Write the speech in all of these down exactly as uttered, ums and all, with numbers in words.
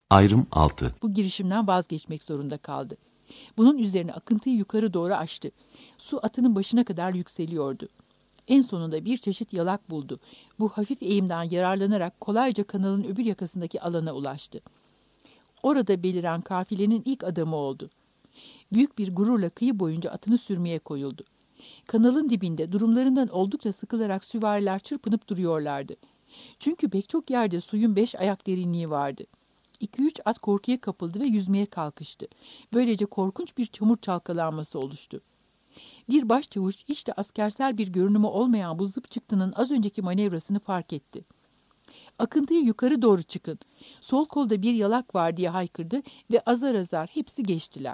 Ayrım altı. Bu girişimden vazgeçmek zorunda kaldı. Bunun üzerine akıntıyı yukarı doğru açtı. Su atının başına kadar yükseliyordu. En sonunda bir çeşit yalak buldu. Bu hafif eğimden yararlanarak kolayca kanalın öbür yakasındaki alana ulaştı. Orada beliren kafilenin ilk adamı oldu. Büyük bir gururla kıyı boyunca atını sürmeye koyuldu. Kanalın dibinde durumlarından oldukça sıkılarak süvariler çırpınıp duruyorlardı. Çünkü pek çok yerde suyun beş ayak derinliği vardı. İki üç at korkuya kapıldı ve yüzmeye kalkıştı. Böylece korkunç bir çamur çalkalanması oluştu. Bir başçavuş hiç de askersel bir görünümü olmayan bu zıp çıktının az önceki manevrasını fark etti. Akıntıya yukarı doğru çıkın. Sol kolda bir yalak var diye haykırdı ve azar azar hepsi geçtiler.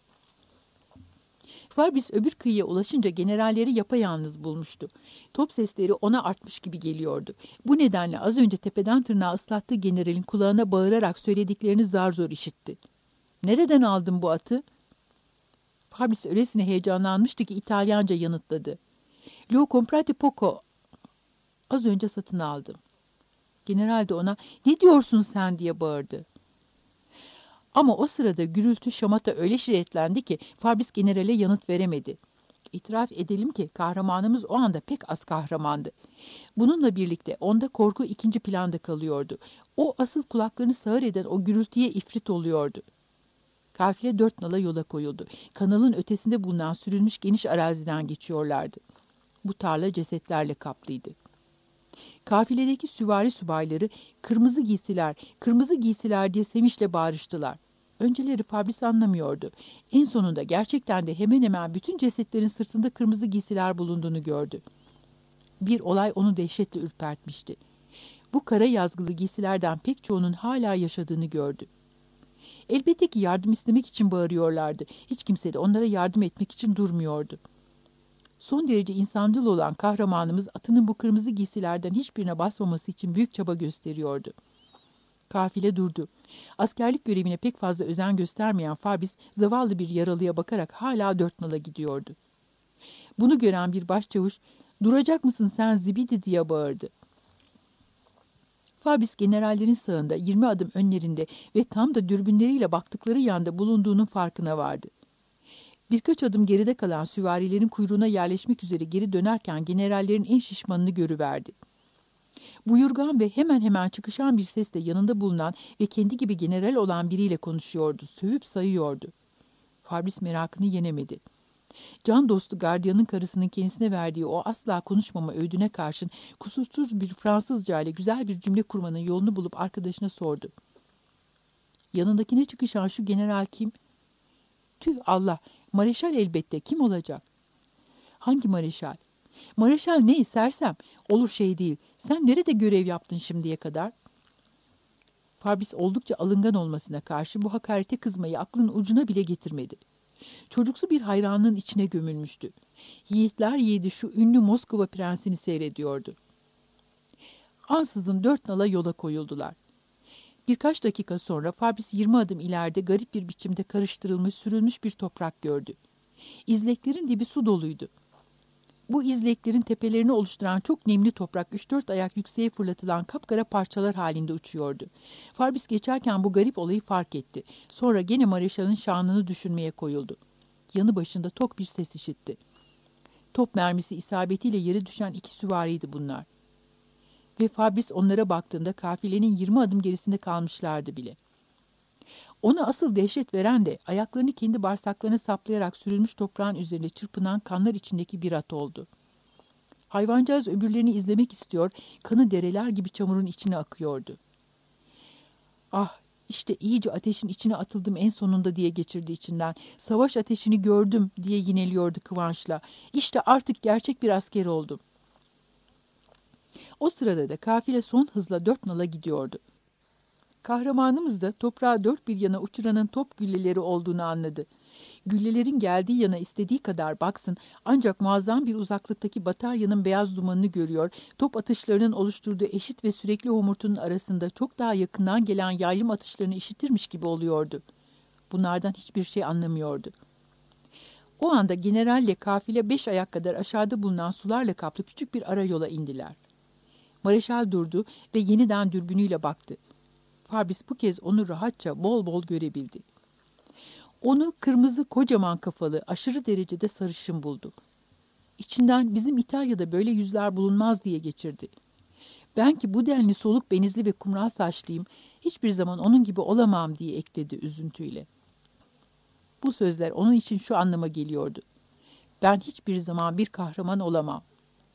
Farbis öbür kıyıya ulaşınca generalleri yapayalnız bulmuştu. Top sesleri ona artmış gibi geliyordu. Bu nedenle az önce tepeden tırnağa ıslattığı generalin kulağına bağırarak söylediklerini zar zor işitti. "Nereden aldın bu atı?" Farbis öylesine heyecanlanmıştı ki İtalyanca yanıtladı. "Lo comprate poco. Az önce satın aldım." General de ona "Ne diyorsun sen?" diye bağırdı. Ama o sırada gürültü şamata öyle şiddetlendi ki Farbis generale yanıt veremedi. İtiraf edelim ki kahramanımız o anda pek az kahramandı. Bununla birlikte onda korku ikinci planda kalıyordu. O asıl kulaklarını sağır eden o gürültüye ifrit oluyordu. Kafile dört nala yola koyuldu. Kanalın ötesinde bulunan sürülmüş geniş araziden geçiyorlardı. Bu tarla cesetlerle kaplıydı. Kafiledeki süvari subayları "Kırmızı giysiler, kırmızı giysiler" diye sevinçle bağırıştılar. Önceleri Fabris anlamıyordu. En sonunda gerçekten de hemen hemen bütün cesetlerin sırtında kırmızı giysiler bulunduğunu gördü. Bir olay onu dehşetle ürpertmişti. Bu kara yazgılı giysilerden pek çoğunun hala yaşadığını gördü. Elbette ki yardım istemek için bağırıyorlardı. Hiç kimse de onlara yardım etmek için durmuyordu. Son derece insancıl olan kahramanımız atının bu kırmızı giysilerden hiçbirine basmaması için büyük çaba gösteriyordu. Kafile durdu. Askerlik görevine pek fazla özen göstermeyen Farbis zavallı bir yaralıya bakarak hala dört nala gidiyordu. Bunu gören bir başçavuş "Duracak mısın sen zibidi?" diye bağırdı. Farbis generallerin sağında yirmi adım önlerinde ve tam da dürbünleriyle baktıkları yanda bulunduğunun farkına vardı. Birkaç adım geride kalan süvarilerin kuyruğuna yerleşmek üzere geri dönerken generallerin en şişmanını görüverdi. Buyurgan ve hemen hemen çıkışan bir sesle yanında bulunan ve kendi gibi general olan biriyle konuşuyordu, sövüp sayıyordu. Farbis merakını yenemedi. Can dostu gardiyanın karısının kendisine verdiği o asla konuşmama öğüdüne karşın kusursuz bir Fransızca ile güzel bir cümle kurmanın yolunu bulup arkadaşına sordu. "Yanındakine çıkışan şu general kim?" "Tüh Allah, Mareşal elbette, kim olacak?" "Hangi Mareşal?" "Mareşal ne, sersem, olur şey değil. Sen nerede görev yaptın şimdiye kadar?" Farbis oldukça alıngan olmasına karşı bu hakarete kızmayı aklının ucuna bile getirmedi. Çocuksu bir hayranlığın içine gömülmüştü. Yiğitler yiğidi şu ünlü Moskova prensini seyrediyordu. Ansızın dört nala yola koyuldular. Birkaç dakika sonra Farbis yirmi adım ileride garip bir biçimde karıştırılmış, sürülmüş bir toprak gördü. İzleklerin dibi su doluydu. Bu izleklerin tepelerini oluşturan çok nemli toprak üç dört ayak yükseğe fırlatılan kapkara parçalar halinde uçuyordu. Farbis geçerken bu garip olayı fark etti. Sonra gene Mareşal'ın şanını düşünmeye koyuldu. Yanı başında tok bir ses işitti. Top mermisi isabetiyle yere düşen iki süvariydi bunlar. Ve Farbis onlara baktığında kafilenin yirmi adım gerisinde kalmışlardı bile. Ona asıl dehşet veren de ayaklarını kendi bağırsaklarına saplayarak sürülmüş toprağın üzerinde çırpınan kanlar içindeki bir at oldu. Hayvancağız öbürlerini izlemek istiyor, kanı dereler gibi çamurun içine akıyordu. "Ah, işte iyice ateşin içine atıldım en sonunda" diye geçirdi içinden. "Savaş ateşini gördüm" diye yineliyordu kıvançla. "İşte artık gerçek bir asker oldum." O sırada da kafile son hızla dört nala gidiyordu. Kahramanımız da toprağı dört bir yana uçuranın top gülleleri olduğunu anladı. Güllelerin geldiği yana istediği kadar baksın, ancak muazzam bir uzaklıktaki bataryanın beyaz dumanını görüyor, top atışlarının oluşturduğu eşit ve sürekli homurtunun arasında çok daha yakından gelen yaylım atışlarını işitirmiş gibi oluyordu. Bunlardan hiçbir şey anlamıyordu. O anda generalle kafile beş ayak kadar aşağıda bulunan sularla kaplı küçük bir ara yola indiler. Mareşal durdu ve yeniden dürbünüyle baktı. Fabrice bu kez onu rahatça bol bol görebildi. Onu kırmızı, kocaman kafalı, aşırı derecede sarışın buldu. İçinden bizim İtalya'da böyle yüzler bulunmaz diye geçirdi. Ben ki bu denli soluk benizli ve kumral saçlıyım, hiçbir zaman onun gibi olamam diye ekledi üzüntüyle. Bu sözler onun için şu anlama geliyordu: ben hiçbir zaman bir kahraman olamam.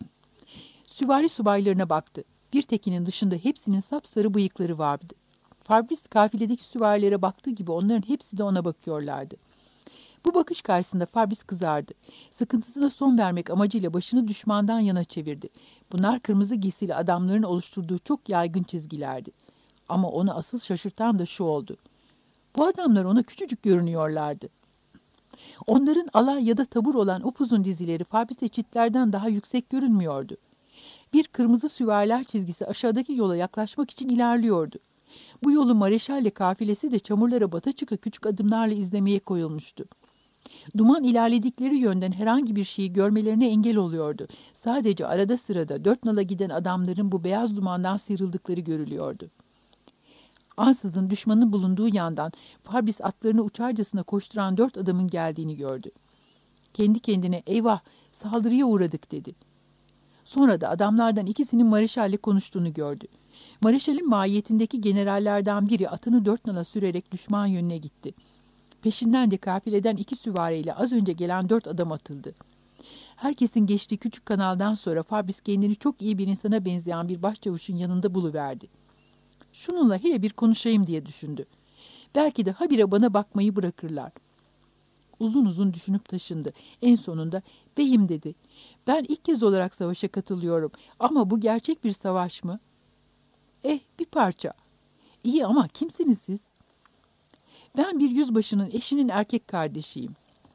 Süvari subaylarına baktı. Bir tekinin dışında hepsinin sapsarı bıyıkları vardı. Fabrice kafiledeki süvarilere baktığı gibi onların hepsi de ona bakıyorlardı. Bu bakış karşısında Fabrice kızardı. Sıkıntısına son vermek amacıyla başını düşmandan yana çevirdi. Bunlar kırmızı giysili adamların oluşturduğu çok yaygın çizgilerdi. Ama onu asıl şaşırtan da şu oldu: bu adamlar ona küçücük görünüyorlardı. Onların alay ya da tabur olan upuzun dizileri Fabrice'e çitlerden daha yüksek görünmüyordu. Bir kırmızı süvariler çizgisi aşağıdaki yola yaklaşmak için ilerliyordu. Bu yolu Mareşal'le kafilesi de çamurlara bata çıka küçük adımlarla izlemeye koyulmuştu. Duman ilerledikleri yönden herhangi bir şeyi görmelerine engel oluyordu. Sadece arada sırada dört nala giden adamların bu beyaz dumandan sıyrıldıkları görülüyordu. Ansızın düşmanın bulunduğu yandan Fabrice atlarını uçarcasına koşturan dört adamın geldiğini gördü. Kendi kendine eyvah saldırıya uğradık dedi. Sonra da adamlardan ikisinin Mareşal'le konuştuğunu gördü. Mareşal'in mahiyetindeki generallerden biri atını dört nala sürerek düşman yönüne gitti. Peşinden de kafileden iki süvariyle az önce gelen dört adam atıldı. Herkesin geçtiği küçük kanaldan sonra Fabrice kendini çok iyi bir insana benzeyen bir başçavuşun yanında buluverdi. Şununla hele bir konuşayım diye düşündü. Belki de habire bana bakmayı bırakırlar. Uzun uzun düşünüp taşındı. En sonunda beyim dedi. Ben ilk kez olarak savaşa katılıyorum ama bu gerçek bir savaş mı? Eh bir parça. İyi ama kimsiniz siz? Ben bir yüzbaşının eşinin erkek kardeşiyim.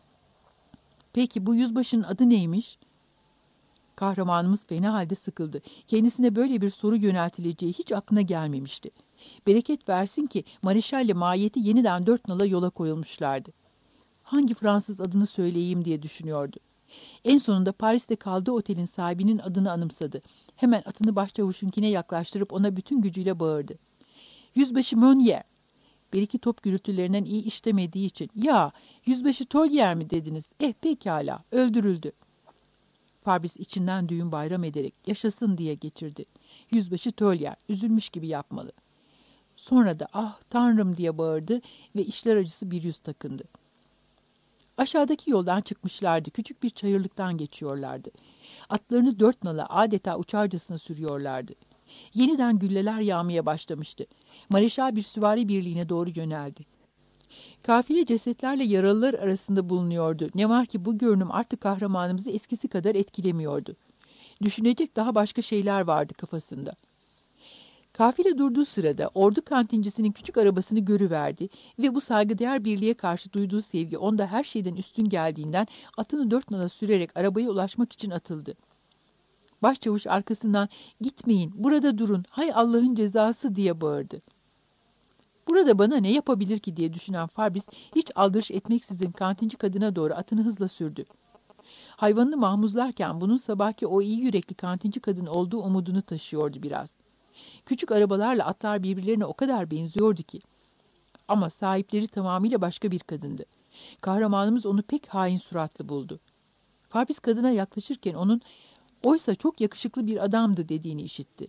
Peki bu yüzbaşının adı neymiş? Kahramanımız fena halde sıkıldı. Kendisine böyle bir soru yöneltileceği hiç aklına gelmemişti. Bereket versin ki Mareşal'le mahiyeti yeniden dört nala yola koyulmuşlardı. Hangi Fransız adını söyleyeyim diye düşünüyordu. En sonunda Paris'te kaldığı otelin sahibinin adını anımsadı. Hemen atını başçavuşunkine yaklaştırıp ona bütün gücüyle bağırdı. Yüzbaşı Meunier. Bir iki top gürültülerinden iyi işlemediği için. Ya, yüzbaşı Tollier mi dediniz? Eh pekala, öldürüldü. Fabrice içinden düğün bayram ederek yaşasın diye geçirdi. Yüzbaşı Tollier, üzülmüş gibi yapmalı. Sonra da ah tanrım diye bağırdı ve işler acısı bir yüz takındı. Aşağıdaki yoldan çıkmışlardı. Küçük bir çayırlıktan geçiyorlardı. Atlarını dört nala adeta uçarcasına sürüyorlardı. Yeniden gülleler yağmaya başlamıştı. Mareşal bir süvari birliğine doğru yöneldi. Kafile cesetlerle yaralılar arasında bulunuyordu. Ne var ki bu görünüm artık kahramanımızı eskisi kadar etkilemiyordu. Düşünecek daha başka şeyler vardı kafasında. Kafile durduğu sırada ordu kantincisinin küçük arabasını görüverdi ve bu saygıdeğer birliğe karşı duyduğu sevgi onda her şeyden üstün geldiğinden atını dört nala sürerek arabaya ulaşmak için atıldı. Başçavuş arkasından "Gitmeyin, burada durun, hay Allah'ın cezası!" diye bağırdı. Burada bana ne yapabilir ki diye düşünen Fabrice hiç aldırış etmeksizin kantinci kadına doğru atını hızla sürdü. Hayvanını mahmuzlarken bunun sabahki o iyi yürekli kantinci kadın olduğu umudunu taşıyordu biraz. Küçük arabalarla atlar birbirlerine o kadar benziyordu ki. Ama sahipleri tamamıyla başka bir kadındı. Kahramanımız onu pek hain suratlı buldu. Fabrice kadına yaklaşırken onun oysa çok yakışıklı bir adamdı dediğini işitti.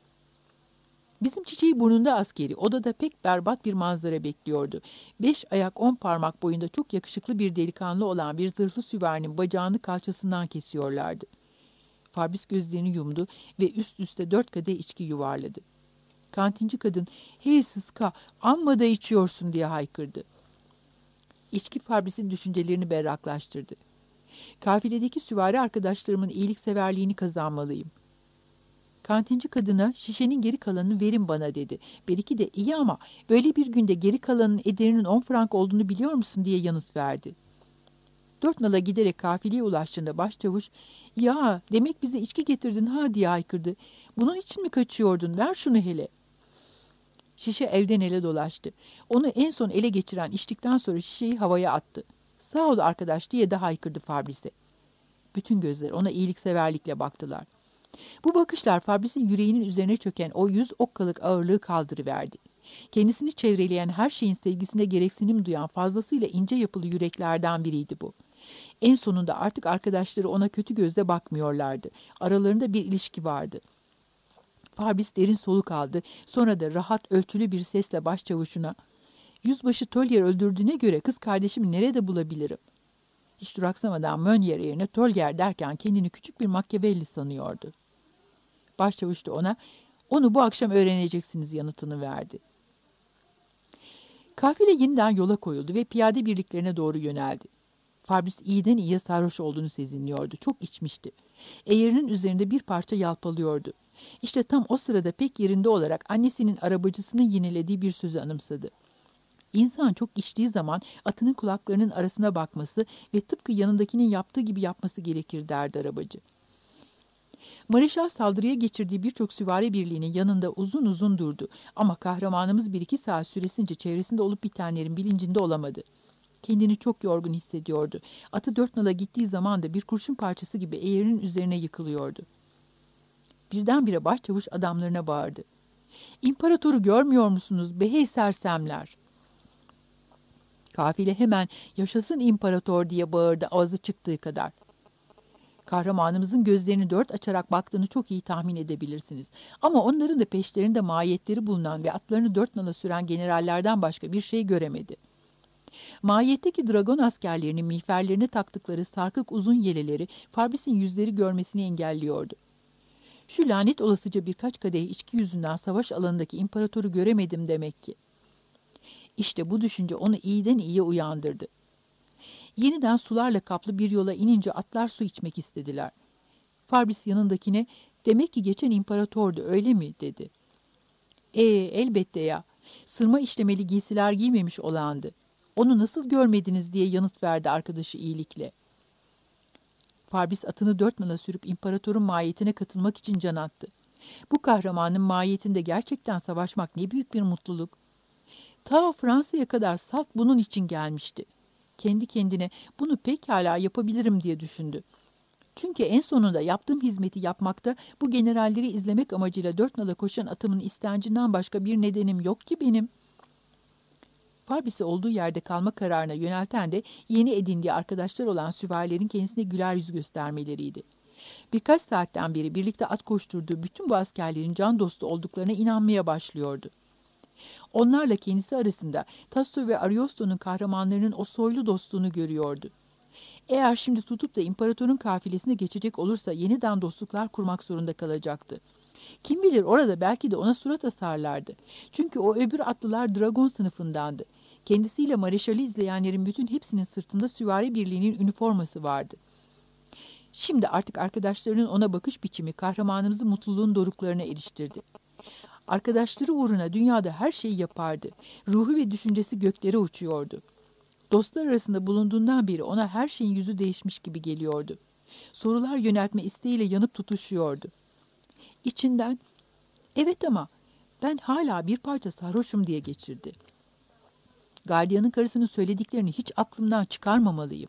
Bizim çiçeği burnunda askeri odada pek berbat bir manzara bekliyordu. Beş ayak on parmak boyunda çok yakışıklı bir delikanlı olan bir zırhlı süvarinin bacağını kalçasından kesiyorlardı. Fabrice gözlerini yumdu ve üst üste dört kadeh içki yuvarladı. Kantinci kadın, "Hey sıska, amma da içiyorsun!" diye haykırdı. İçki Fabrice'in düşüncelerini berraklaştırdı. Kafiledeki süvari arkadaşlarımın iyilikseverliğini kazanmalıyım. Kantinci kadına, "Şişenin geri kalanını verin bana," dedi. Belki de iyi ama böyle bir günde geri kalanın ederinin on frank olduğunu biliyor musun diye yanıt verdi. Dört nala giderek kafileye ulaştığında başçavuş, "Ya demek bize içki getirdin ha," diye haykırdı. "Bunun için mi kaçıyordun? Ver şunu hele." Şişe elden ele dolaştı. Onu en son ele geçiren içtikten sonra şişeyi havaya attı. "Sağ ol arkadaş," diye de haykırdı Fabrice. Bütün gözler ona iyilikseverlikle baktılar. Bu bakışlar Fabrice'in yüreğinin üzerine çöken o yüz okkalık ağırlığı kaldırıverdi. Kendisini çevreleyen her şeyin sevgisine gereksinim duyan fazlasıyla ince yapılı yüreklerden biriydi bu. En sonunda artık arkadaşları ona kötü gözle bakmıyorlardı. Aralarında bir ilişki vardı. Farbis derin soluk aldı. Sonra da rahat, ölçülü bir sesle başçavuşuna, "Yüzbaşı Tolyer öldürdüğüne göre kız kardeşimi nerede bulabilirim?" Hiç duraksamadan Mönyer yerine Tolyer derken kendini küçük bir Machiavelli sanıyordu. Başçavuş da ona, "Onu bu akşam öğreneceksiniz," yanıtını verdi. Kafile yeniden yola koyuldu ve piyade birliklerine doğru yöneldi. Farbis iyiden iyiye sarhoş olduğunu sezinliyordu. Çok içmişti. Eğerinin üzerinde bir parça yalpalıyordu. İşte tam o sırada pek yerinde olarak annesinin arabacısının yinelediği bir sözü anımsadı. İnsan çok içtiği zaman atının kulaklarının arasına bakması ve tıpkı yanındakinin yaptığı gibi yapması gerekir derdi arabacı. Mareşal saldırıya geçirdiği birçok süvari birliğinin yanında uzun uzun durdu ama kahramanımız bir iki saat süresince çevresinde olup bitenlerin bilincinde olamadı. Kendini çok yorgun hissediyordu. Atı dört nala gittiği zaman da bir kurşun parçası gibi eğerinin üzerine yıkılıyordu. Birdenbire başçavuş adamlarına bağırdı. "İmparatoru görmüyor musunuz behey sersemler?" Kafile hemen "Yaşasın imparator!" diye bağırdı ağzı çıktığı kadar. Kahramanımızın gözlerini dört açarak baktığını çok iyi tahmin edebilirsiniz. Ama onların da peşlerinde mahiyetleri bulunan ve atlarını dört nala süren generallerden başka bir şey göremedi. Mahiyetteki dragon askerlerinin miğferlerine taktıkları sarkık uzun yeleleri Farbis'in yüzleri görmesini engelliyordu. Şu lanet olasıca birkaç kadeh içki yüzünden savaş alanındaki imparatoru göremedim demek ki. İşte bu düşünce onu iyiden iyiye uyandırdı. Yeniden sularla kaplı bir yola inince atlar su içmek istediler. Farbis yanındakine, "Demek ki geçen imparatordu, öyle mi?" dedi. "Ee, elbette ya. Sırma işlemeli giysiler giymemiş olandı. Onu nasıl görmediniz?" diye yanıt verdi arkadaşı iyilikle. Farbis atını dört nala sürüp imparatorun mahiyetine katılmak için can attı. Bu kahramanın mahiyetinde gerçekten savaşmak ne büyük bir mutluluk. Ta Fransa'ya kadar salt bunun için gelmişti. Kendi kendine bunu pekala yapabilirim diye düşündü. Çünkü en sonunda yaptığım hizmeti yapmakta bu generalleri izlemek amacıyla dört nala koşan atımın istencinden başka bir nedenim yok ki benim. Farbis'i olduğu yerde kalma kararına yönelten de yeni edindiği arkadaşlar olan süvarilerin kendisine güler yüz göstermeleriydi. Birkaç saatten beri birlikte at koşturduğu bütün bu askerlerin can dostu olduklarına inanmaya başlıyordu. Onlarla kendisi arasında Tasso ve Ariosto'nun kahramanlarının o soylu dostluğunu görüyordu. Eğer şimdi tutup da imparatorun kafilesine geçecek olursa yeniden dostluklar kurmak zorunda kalacaktı. Kim bilir orada belki de ona surat asarlardı. Çünkü o öbür atlılar dragon sınıfındandı. Kendisiyle mareşali izleyenlerin bütün hepsinin sırtında süvari birliğinin üniforması vardı. Şimdi artık arkadaşlarının ona bakış biçimi kahramanımızı mutluluğun doruklarına eriştirdi. Arkadaşları uğruna dünyada her şeyi yapardı. Ruhu ve düşüncesi göklere uçuyordu. Dostlar arasında bulunduğundan beri ona her şeyin yüzü değişmiş gibi geliyordu. Sorular yöneltme isteğiyle yanıp tutuşuyordu. İçinden, "Evet ama ben hala bir parça sarhoşum," diye geçirdi. Gardiyanın karısının söylediklerini hiç aklımdan çıkarmamalıyım.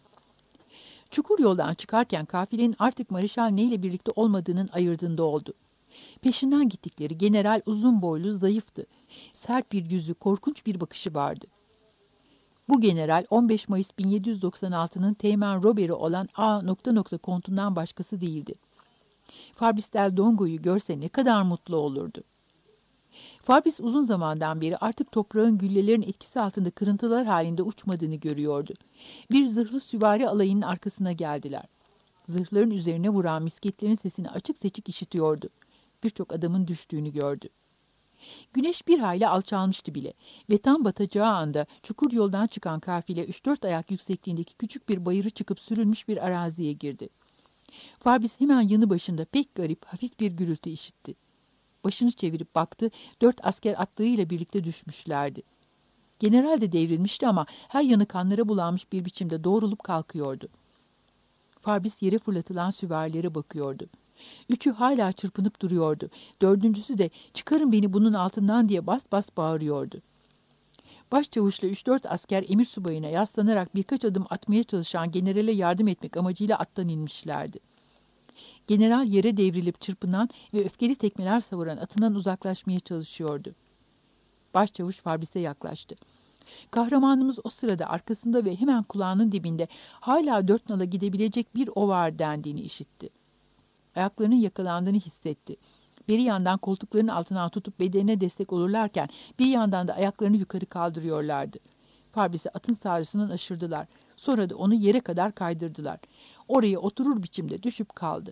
Çukur yoldan çıkarken kafilenin artık Mareşal Ney ile birlikte olmadığının ayırdığında oldu. Peşinden gittikleri general uzun boylu, zayıftı. Sert bir yüzü, korkunç bir bakışı vardı. Bu general on beş Mayıs bin yedi yüz doksan altı'nın Teğmen Robert'i olan A. kontundan başkası değildi. Farbis del Dongo'yu görse ne kadar mutlu olurdu. Farbis uzun zamandan beri artık toprağın güllelerin etkisi altında kırıntılar halinde uçmadığını görüyordu. Bir zırhlı süvari alayının arkasına geldiler. Zırhların üzerine vuran misketlerin sesini açık seçik işitiyordu. Birçok adamın düştüğünü gördü. Güneş bir hayli alçalmıştı bile ve tam batacağı anda çukur yoldan çıkan kafile üç dört ayak yüksekliğindeki küçük bir bayırı çıkıp sürülmüş bir araziye girdi. Farbis hemen yanı başında pek garip, hafif bir gürültü işitti. Başını çevirip baktı, dört asker atlarıyla birlikte düşmüşlerdi. General de devrilmişti ama her yanı kanlara bulanmış bir biçimde doğrulup kalkıyordu. Farbis yere fırlatılan süvarilere bakıyordu. Üçü hala çırpınıp duruyordu. Dördüncüsü de "Çıkarın beni bunun altından," diye bas bas bağırıyordu. Başçavuşla üç dört asker emir subayına yaslanarak birkaç adım atmaya çalışan generale yardım etmek amacıyla attan inmişlerdi. General yere devrilip çırpınan ve öfkeli tekmeler savuran atından uzaklaşmaya çalışıyordu. Başçavuş Fabris'e yaklaştı. Kahramanımız o sırada arkasında ve hemen kulağının dibinde hala dört nala gidebilecek bir o var dendiğini işitti. Ayaklarının yakalandığını hissetti. Bir yandan koltukların altından tutup bedenine destek olurlarken bir yandan da ayaklarını yukarı kaldırıyorlardı. Fabris'i atın sağrısından aşırdılar. Sonra da onu yere kadar kaydırdılar. Oraya oturur biçimde düşüp kaldı.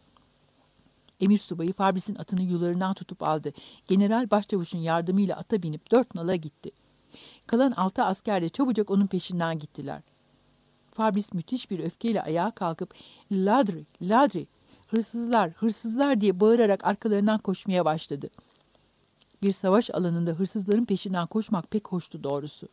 Emir subayı Fabris'in atını yularından tutup aldı. General başçavuşun yardımıyla ata binip dört nala gitti. Kalan altı asker de çabucak onun peşinden gittiler. Fabris müthiş bir öfkeyle ayağa kalkıp "Ladri, ladri, hırsızlar, hırsızlar" diye bağırarak arkalarından koşmaya başladı. Bir savaş alanında hırsızların peşinden koşmak pek hoştu doğrusu.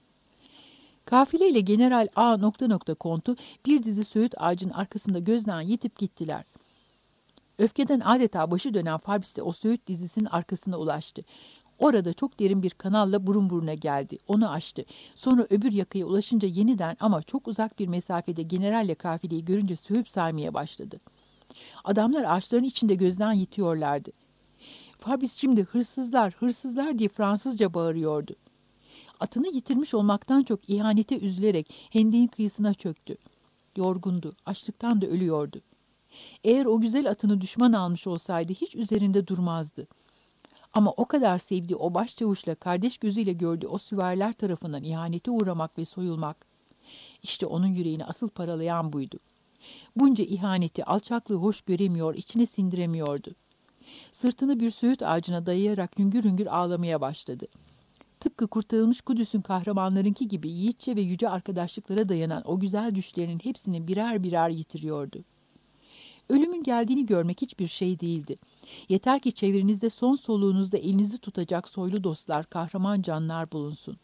Kafileyle General A nokta nokta kontu bir dizi söğüt ağacının arkasında gözden yitip gittiler. Öfkeden adeta başı dönen Fabris de o söğüt dizisinin arkasına ulaştı. Orada çok derin bir kanalla burun buruna geldi. Onu aştı. Sonra öbür yakaya ulaşınca yeniden ama çok uzak bir mesafede generalle kafileyi görünce söğüp saymaya başladı. Adamlar ağaçların içinde gözden yitiyorlardı. Fabris şimdi "Hırsızlar, hırsızlar" diye Fransızca bağırıyordu. Atını yitirmiş olmaktan çok ihanete üzülerek hendeğin kıyısına çöktü. Yorgundu, açlıktan da ölüyordu. Eğer o güzel atını düşman almış olsaydı hiç üzerinde durmazdı. Ama o kadar sevdiği o başçavuşla kardeş gözüyle gördüğü o süvariler tarafından ihanete uğramak ve soyulmak, işte onun yüreğini asıl paralayan buydu. Bunca ihaneti, alçaklığı hoş göremiyor, içine sindiremiyordu. Sırtını bir söğüt ağacına dayayarak hüngür hüngür ağlamaya başladı. Tıpkı kurtarılmış Kudüs'ün kahramanlarınki gibi yiğitçe ve yüce arkadaşlıklara dayanan o güzel düşlerinin hepsini birer birer yitiriyordu. Ölümün geldiğini görmek hiçbir şey değildi. Yeter ki çevrenizde son soluğunuzda elinizi tutacak soylu dostlar, kahraman canlar bulunsun.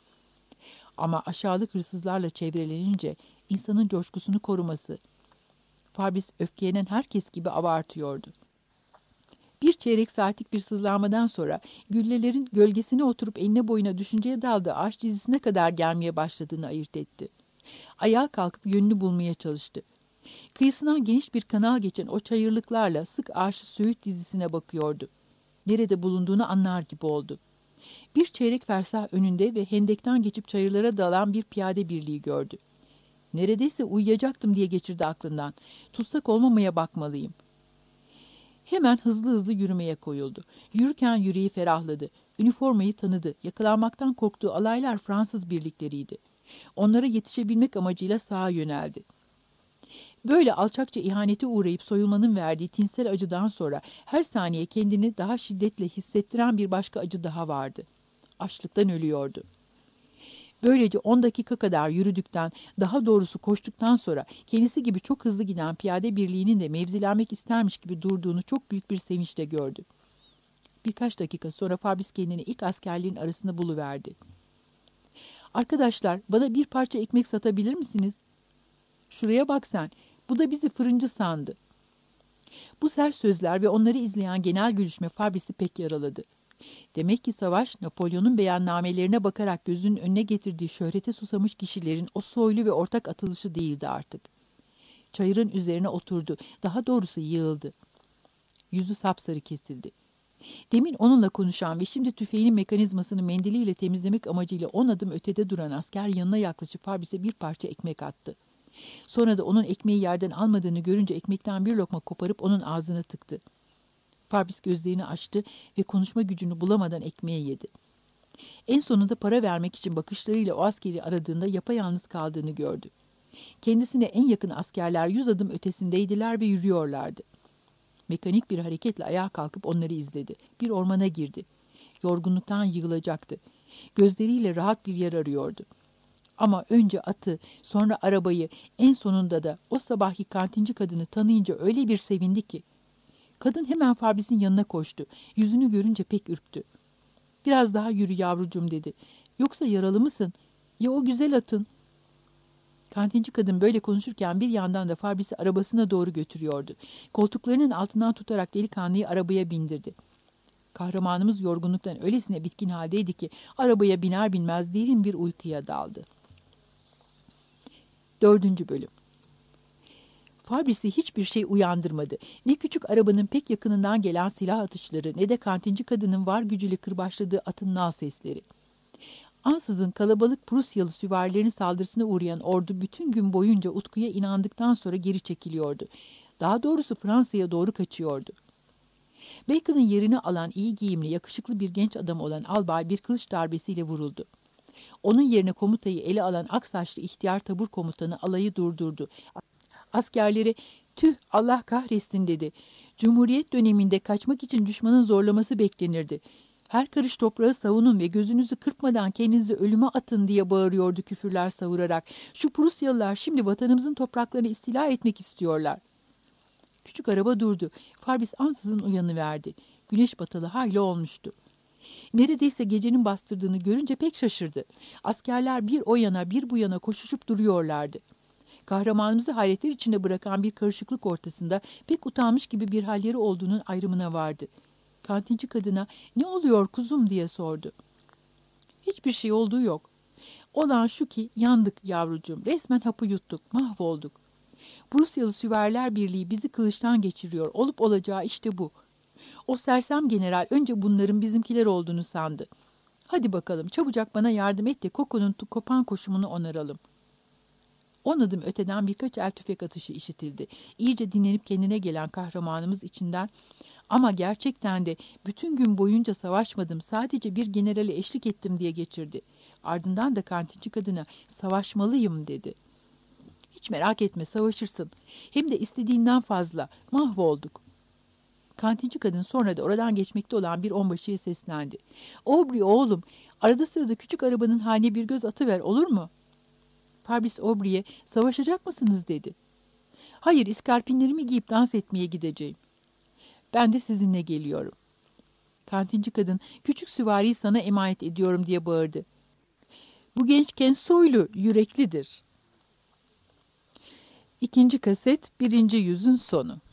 Ama aşağılık hırsızlarla çevrelenince insanın coşkusunu koruması. Fabris öfkelenen herkes gibi abartıyordu. Bir çeyrek saatlik bir sızlanmadan sonra güllelerin gölgesine oturup eline boyuna düşünceye daldığı ağaç dizisine kadar gelmeye başladığını ayırt etti. Ayağa kalkıp yönünü bulmaya çalıştı. Kıyısından geniş bir kanal geçen o çayırlıklarla sık ağaçlı söğüt dizisine bakıyordu. Nerede bulunduğunu anlar gibi oldu. Bir çeyrek fersah önünde ve hendekten geçip çayırlara dalan bir piyade birliği gördü. Neredeyse uyuyacaktım diye geçirdi aklından. Tutsak olmamaya bakmalıyım. Hemen hızlı hızlı yürümeye koyuldu. Yürürken yüreği ferahladı. Üniformayı tanıdı. Yakalanmaktan korktuğu alaylar Fransız birlikleriydi. Onlara yetişebilmek amacıyla sağa yöneldi. Böyle alçakça ihanete uğrayıp soyulmanın verdiği tinsel acıdan sonra her saniye kendini daha şiddetle hissettiren bir başka acı daha vardı. Açlıktan ölüyordu. Böylece on dakika kadar yürüdükten, daha doğrusu koştuktan sonra kendisi gibi çok hızlı giden piyade birliğinin de mevzilenmek istermiş gibi durduğunu çok büyük bir sevinçle gördü. Birkaç dakika sonra Fabris kendini ilk askerlerin arasında buluverdi. "Arkadaşlar, bana bir parça ekmek satabilir misiniz? Şuraya bak sen, bu da bizi fırıncı sandı." Bu sert sözler ve onları izleyen genel gülüşme Fabris'i pek yaraladı. Demek ki savaş, Napolyon'un beyannamelerine bakarak gözünün önüne getirdiği şöhrete susamış kişilerin o soylu ve ortak atılışı değildi artık. Çayırın üzerine oturdu, daha doğrusu yığıldı. Yüzü sapsarı kesildi. Demin onunla konuşan ve şimdi tüfeğinin mekanizmasını mendiliyle temizlemek amacıyla on adım ötede duran asker yanına yaklaşıp Fabris'e bir parça ekmek attı. Sonra da onun ekmeği yerden almadığını görünce ekmekten bir lokma koparıp onun ağzına tıktı. Fabris gözlerini açtı ve konuşma gücünü bulamadan ekmeği yedi. En sonunda para vermek için bakışlarıyla o askeri aradığında yapayalnız kaldığını gördü. Kendisine en yakın askerler yüz adım ötesindeydiler ve yürüyorlardı. Mekanik bir hareketle ayağa kalkıp onları izledi. Bir ormana girdi. Yorgunluktan yığılacaktı. Gözleriyle rahat bir yer arıyordu. Ama önce atı, sonra arabayı, en sonunda da o sabahki kantinci kadını tanıyınca öyle bir sevindi ki. Kadın hemen Fabris'in yanına koştu. Yüzünü görünce pek ürktü. "Biraz daha yürü yavrucuğum" dedi. "Yoksa yaralı mısın? Ya o güzel atın?" Kantinci kadın böyle konuşurken bir yandan da Fabris'i arabasına doğru götürüyordu. Koltuklarının altından tutarak delikanlıyı arabaya bindirdi. Kahramanımız yorgunluktan öylesine bitkin haldeydi ki arabaya biner binmez derin bir uykuya daldı. Dördüncü bölüm. Fabrice'i hiçbir şey uyandırmadı. Ne küçük arabanın pek yakınından gelen silah atışları ne de kantinci kadının var gücüyle kırbaçladığı atın nal sesleri. Ansızın kalabalık Prusyalı süvarilerin saldırısına uğrayan ordu bütün gün boyunca Utku'ya inandıktan sonra geri çekiliyordu. Daha doğrusu Fransa'ya doğru kaçıyordu. Bacon'ın yerini alan iyi giyimli, yakışıklı bir genç adam olan albay bir kılıç darbesiyle vuruldu. Onun yerine komutayı ele alan aksaçlı ihtiyar tabur komutanı alayı durdurdu. Askerleri, "Tüh, Allah kahretsin," dedi. Cumhuriyet döneminde kaçmak için düşmanın zorlaması beklenirdi. "Her karış toprağı savunun ve gözünüzü kırpmadan kendinizi ölüme atın," diye bağırıyordu küfürler savurarak. "Şu Prusyalılar şimdi vatanımızın topraklarını istila etmek istiyorlar." Küçük araba durdu. Fabrice ansızın uyanıverdi. Güneş batalı hayli olmuştu. Neredeyse gecenin bastırdığını görünce pek şaşırdı. Askerler bir o yana bir bu yana koşuşup duruyorlardı. Kahramanımızı hayretler içinde bırakan bir karışıklık ortasında pek utanmış gibi bir halleri olduğunun ayrımına vardı. Kantinci kadına "Ne oluyor kuzum?" diye sordu. "Hiçbir şey olduğu yok. Olan şu ki yandık yavrucuğum, resmen hapı yuttuk, mahvolduk. Prusyalı Süvariler Birliği bizi kılıçtan geçiriyor, olup olacağı işte bu. O sersem general önce bunların bizimkiler olduğunu sandı. Hadi bakalım çabucak bana yardım et de Koko'nun kopan koşumunu onaralım." On adım öteden birkaç el tüfek atışı işitildi. İyice dinlenip kendine gelen kahramanımız içinden "Ama gerçekten de bütün gün boyunca savaşmadım, sadece bir generale eşlik ettim," diye geçirdi. Ardından da kantinci kadına "Savaşmalıyım," dedi. "Hiç merak etme, savaşırsın. Hem de istediğinden fazla. Mahvolduk." Kantinci kadın sonra da oradan geçmekte olan bir onbaşıya seslendi. "Aubrey oğlum, arada sırada küçük arabanın haline bir göz atıver, olur mu?" Fabrice Aubrey'e "Savaşacak mısınız?" dedi. "Hayır, iskarpinlerimi giyip dans etmeye gideceğim." "Ben de sizinle geliyorum." Kantinci kadın "Küçük süvariyi sana emanet ediyorum," diye bağırdı. "Bu gençken soylu, yüreklidir." İkinci kaset, birinci yüzün sonu.